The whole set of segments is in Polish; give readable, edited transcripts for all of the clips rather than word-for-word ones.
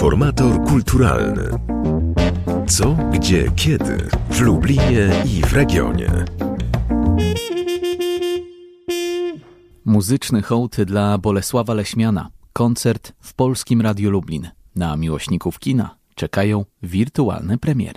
Informator kulturalny. Co, gdzie, kiedy w Lublinie i w regionie. Muzyczny hołd dla Bolesława Leśmiana. Koncert w Polskim Radiu Lublin. Na miłośników kina czekają wirtualne premiery.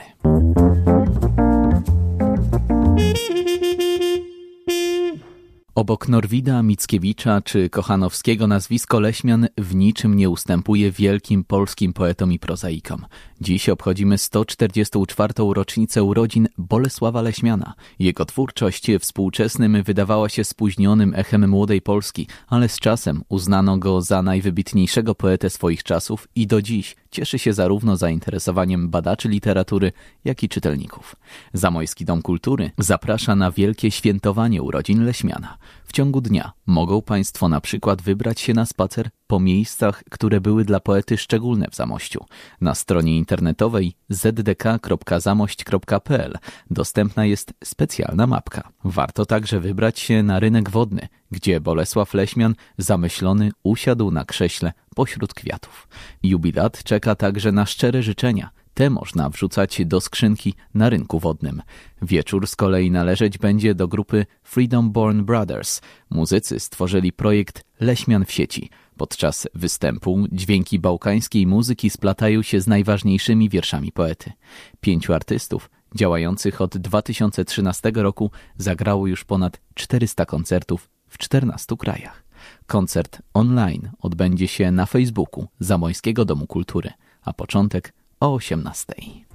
Obok Norwida, Mickiewicza czy Kochanowskiego nazwisko Leśmian w niczym nie ustępuje wielkim polskim poetom i prozaikom. Dziś obchodzimy 144. rocznicę urodzin Bolesława Leśmiana. Jego twórczość współczesnym wydawała się spóźnionym echem młodej Polski, ale z czasem uznano go za najwybitniejszego poetę swoich czasów i do dziś cieszy się zarówno zainteresowaniem badaczy literatury, jak i czytelników. Zamojski Dom Kultury zaprasza na wielkie świętowanie urodzin Leśmiana. W ciągu dnia mogą Państwo na przykład wybrać się na spacer po miejscach, które były dla poety szczególne w Zamościu. Na stronie internetowej zdk.zamość.pl dostępna jest specjalna mapka. Warto także wybrać się na rynek wodny, gdzie Bolesław Leśmian zamyślony usiadł na krześle pośród kwiatów. Jubilat czeka także na szczere życzenia. Te można wrzucać do skrzynki na rynku wodnym. Wieczór z kolei należeć będzie do grupy Freedom Born Brothers. Muzycy stworzyli projekt Leśmian w sieci. Podczas występu dźwięki bałkańskiej muzyki splatają się z najważniejszymi wierszami poety. 5 artystów działających od 2013 roku zagrało już ponad 400 koncertów w 14 krajach. Koncert online odbędzie się na Facebooku Zamojskiego Domu Kultury, a początek o 18:00.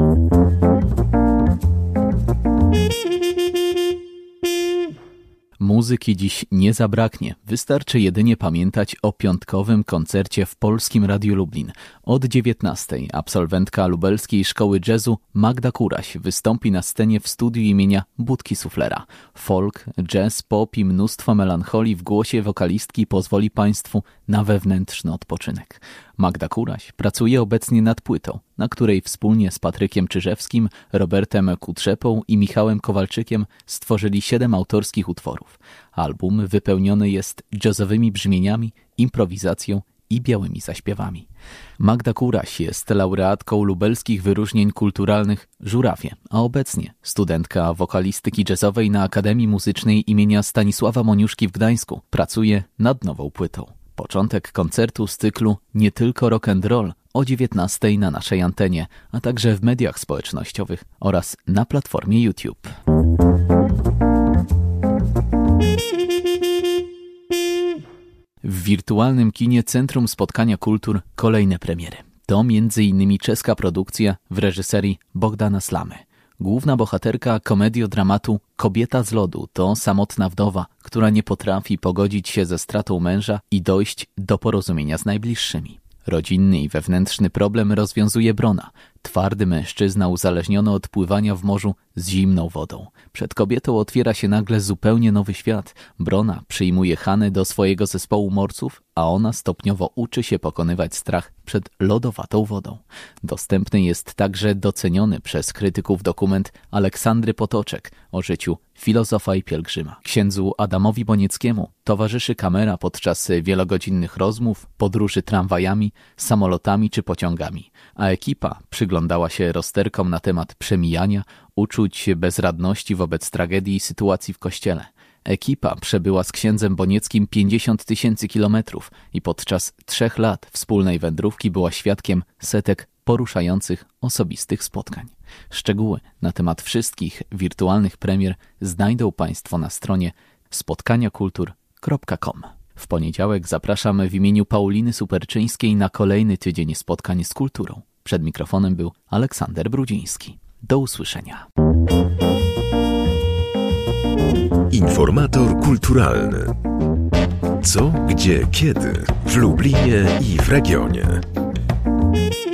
Muzyki dziś nie zabraknie. Wystarczy jedynie pamiętać o piątkowym koncercie w Polskim Radiu Lublin. Od 19:00 absolwentka lubelskiej szkoły jazzu Magda Kuraś wystąpi na scenie w studiu imienia Budki Suflera. Folk, jazz, pop i mnóstwo melancholii w głosie wokalistki pozwoli Państwu na wewnętrzny odpoczynek. Magda Kuraś pracuje obecnie nad płytą, na której wspólnie z Patrykiem Czyżewskim, Robertem Kutrzepą i Michałem Kowalczykiem stworzyli 7 autorskich utworów. Album wypełniony jest jazzowymi brzmieniami, improwizacją i białymi zaśpiewami. Magda Kuraś jest laureatką lubelskich wyróżnień kulturalnych Żurawie, a obecnie studentka wokalistyki jazzowej na Akademii Muzycznej imienia Stanisława Moniuszki w Gdańsku. Pracuje nad nową płytą. Początek koncertu z cyklu Nie tylko rock and roll o 19:00 na naszej antenie, a także w mediach społecznościowych oraz na platformie YouTube. W wirtualnym kinie Centrum Spotkania Kultur kolejne premiery. To m.in. czeska produkcja w reżyserii Bogdana Slamy. Główna bohaterka komediodramatu Kobieta z lodu to samotna wdowa, która nie potrafi pogodzić się ze stratą męża i dojść do porozumienia z najbliższymi. Rodzinny i wewnętrzny problem rozwiązuje Brona, twardy mężczyzna uzależniony od pływania w morzu z zimną wodą. Przed kobietą otwiera się nagle zupełnie nowy świat. Brona przyjmuje Hanę do swojego zespołu morców, a ona stopniowo uczy się pokonywać strach przed lodowatą wodą. Dostępny jest także doceniony przez krytyków dokument Aleksandry Potoczek o życiu filozofa i pielgrzyma. Księdzu Adamowi Bonieckiemu towarzyszy kamera podczas wielogodzinnych rozmów, podróży tramwajami, samolotami czy pociągami, a ekipa przyglądała się rozterkom na temat przemijania, uczuć bezradności wobec tragedii i sytuacji w kościele. Ekipa przebyła z księdzem Bonieckim 50 000 kilometrów i podczas 3 lat wspólnej wędrówki była świadkiem setek poruszających osobistych spotkań. Szczegóły na temat wszystkich wirtualnych premier znajdą Państwo na stronie spotkaniakultur.com. W poniedziałek zapraszamy w imieniu Pauliny Superczyńskiej na kolejny tydzień spotkań z kulturą. Przed mikrofonem był Aleksander Brudziński. Do usłyszenia. Informator kulturalny. Co, gdzie, kiedy w Lublinie i w regionie.